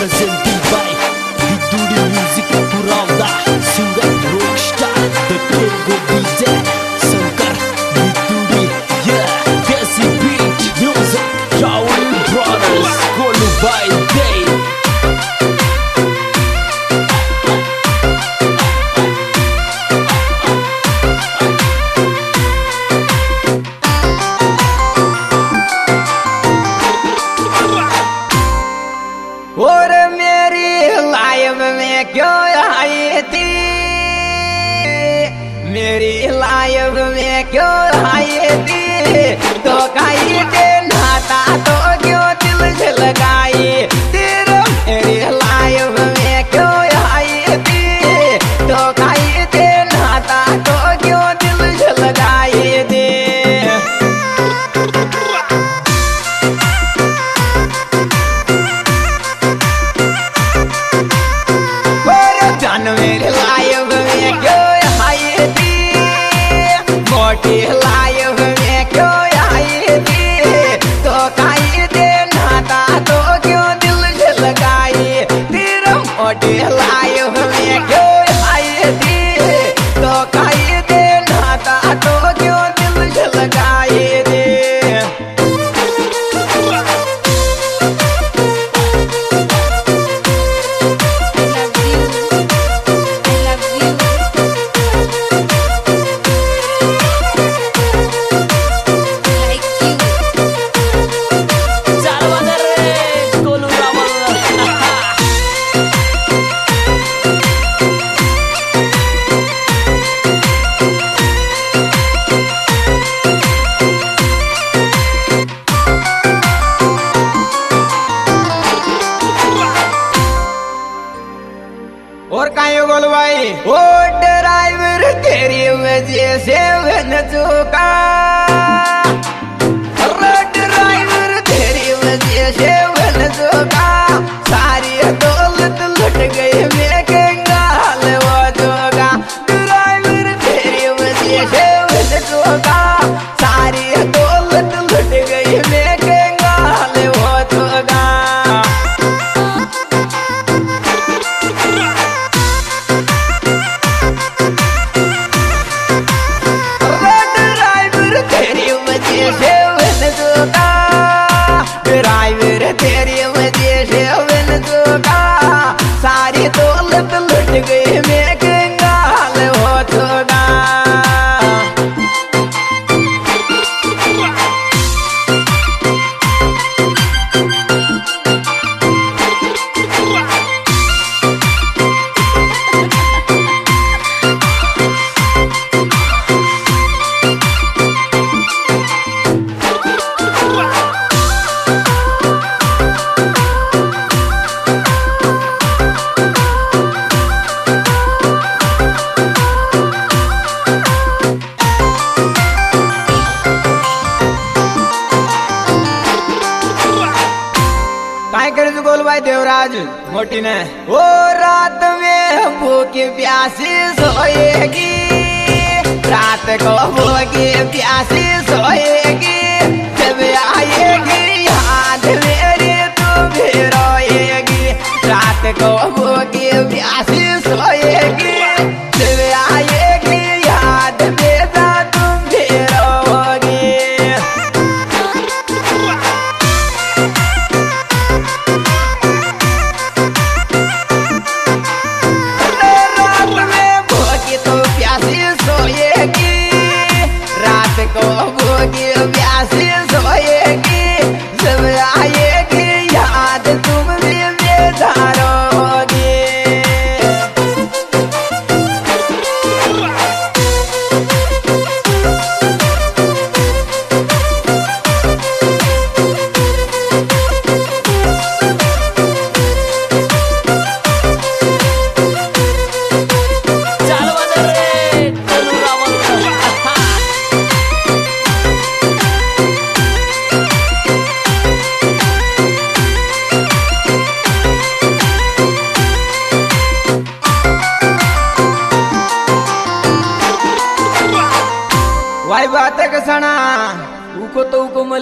presented by Viduri Music Puranda, singer rockstar, the Congo DJ, Shankar Viduri, yeah, Desi Beat Music, Raul Brothers, Kolu by Day. और मेरी life में क्यों आई थी, मेरी life में क्यों आई थी, तो कहीं के नाता तो क्यों दिल से लगाई तेरा, मेरी लाइफ में क्यों आई थी, तो कहीं के नाता तो क्यों दिल से लगाई थी। मेरे लाइफ में क्यों आई थी, मोटी लाइफ में क्यों आई थी, तो कहीं दे नाता तो क्यों दिल से लगाई तेरा, मोटी लाइफ में क्यों आई थी, तो कहीं दे नाता तो क्यों दिल से लगाई थी। और काहे बोल भाई, ओ ड्राइवर तेरी वजह से बन चुका, ड्राइवर तेरी वजह से बन चुका, सारी दौलत लुट गई मैं कंगाल हो चुका, ड्राइवर तेरी वजह से बन चुका, सारी दौलत लुट गई मैं कंगाल हो चुका। ड्राइवर तेरी वजह से बन चुका, सारी दौलत लुट गई मैं कंगाल हो चुका। काय करे गोल भाई देवराज मोटी ने, वो रात में भूखी प्यासी सोएगी, रात को भूखी प्यासी सोएगी, जब आएगी याद मेरी तू भी रोएगी, रात को भूखी प्यासी सोएगी, जब आएगी याद बेटा तुम भी रोओगी। रात को भूखी प्यासी सोएगी, जब आए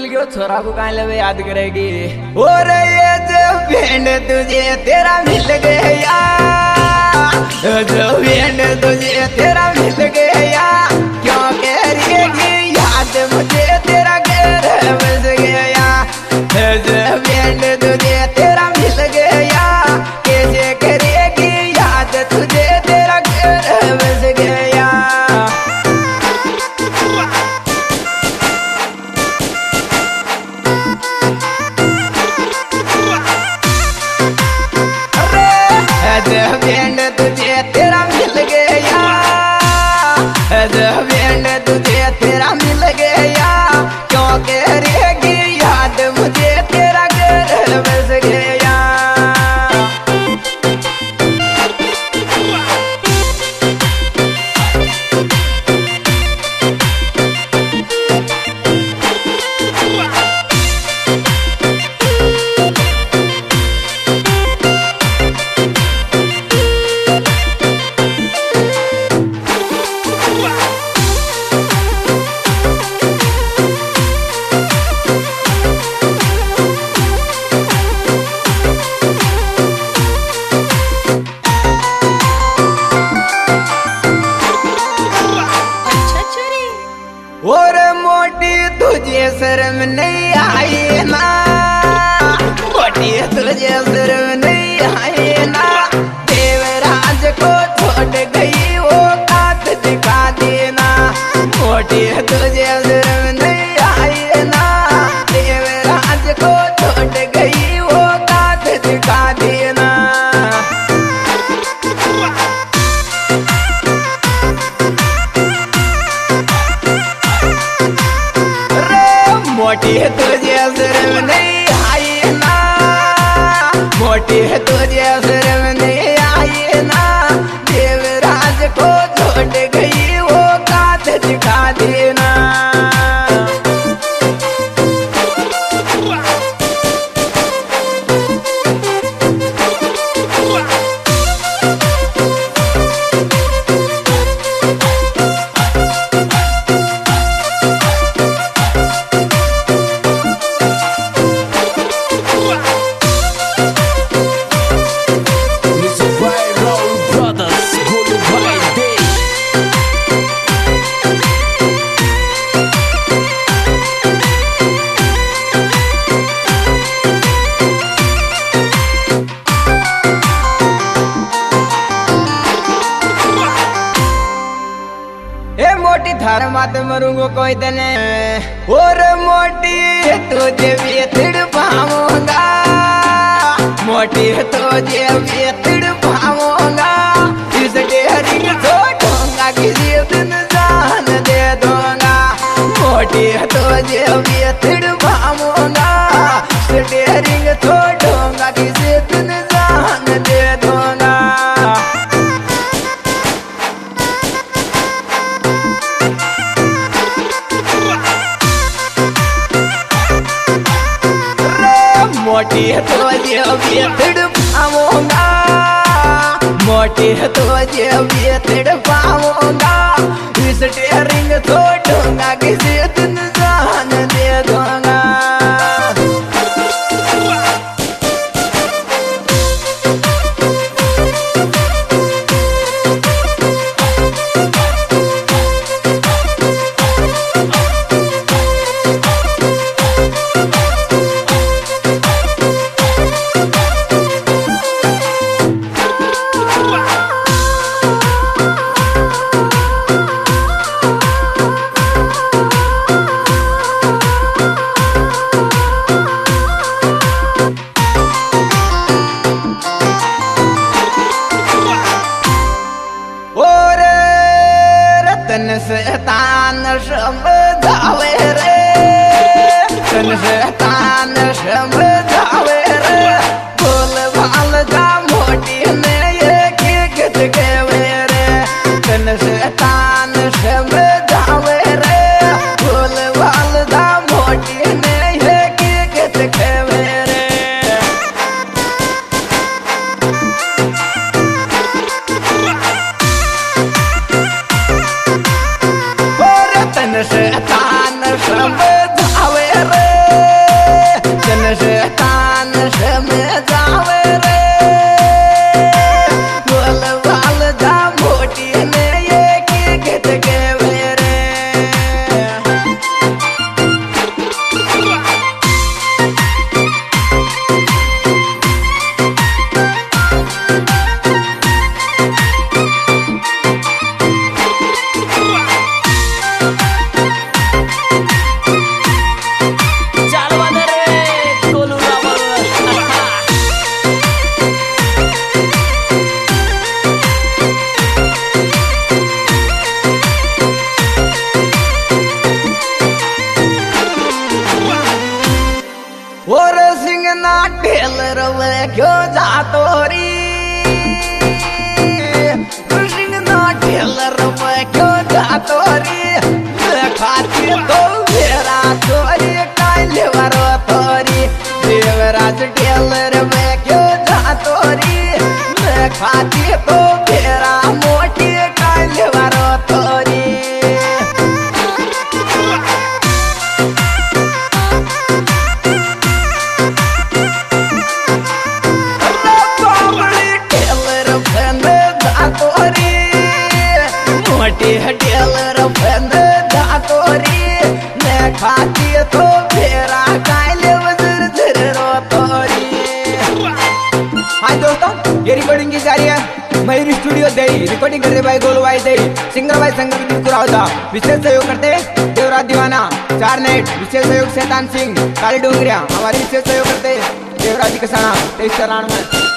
भूल गयो छोरा को कहाँ लवे याद करेगी। और ये जो बैंड तुझे तेरा मिल गया, जो बैंड तुझे तेरा मिल गया, क्यों करेगी याद मुझे तेरा घर बस गया। जो बैंड तुझे तेरा मिल गया, कैसे करेगी याद तुझे तेरा घर बस गया। जो बैंड तुझे तेरा मिल गया, जो बैंड तुझे तेरा मिल गया, क्यों करेगी याद मुझे तेरा घर बस गया। और मोटी तुझे शर्म नहीं आई ना, मोटी तुझे शर्म नहीं आई ना, देवराज को छोड़ गई वो कात दिखा देना। मोटी तुझे शर्म नहीं आई ना, देवराज को छोड़ गई वो कात दिखा देना। मोटी तुझे शर्म नहीं आई ना, मोटी तुझे शर्म नहीं आई ना, देवराज को छोड़ गई वो कात दिखा देना। मोटी थार मात मरूंगो कोई दने, और मोटी तुझे भी तिड़ पाऊंगा, मोटी तुझे भी तिड़ पाऊंगा, इस डेरिंग छोड़ूंगा किसी दिन जान दे दूंगा। मोटी तुझे भी तिड़ पाऊंगा, इस डेरिंग छोड़ूंगा किसी दिन जान दे दूंगा। मोटी तुझे भी तिड़ पाऊंगा, मोटी तुझे भी तिड़ पाऊंगा, इस डेरिंग छोड़ूंगा किसी दिन जान दे दूंगा। टेलर में क्यों जातो री कृष्ण ना टेलर में क्यों जातो री खाती तो मेरा चोरी काले वारो तोरी देवराज टेलर में क्यों जातो री खाती तो मेरा मोटी काले वारो तोरी टेलर बंद दातोरी मैं खाती तो फेरा काले वजर धर रो तोरी। हाय दोस्तों, ये रिकॉर्डिंग की जा रही है मयूरी स्टूडियो दे। रिकॉर्डिंग करते भाई गोलू भाई दे, सिंगर भाई संगीत कुरावदा। विशेष सहयोग करते देवराज दीवाना, चार नेट। विशेष सहयोग शैतान सिंह, काली डोंगरिया। हमारी विशेष सहयोग करते देवराज कसाना 23 94।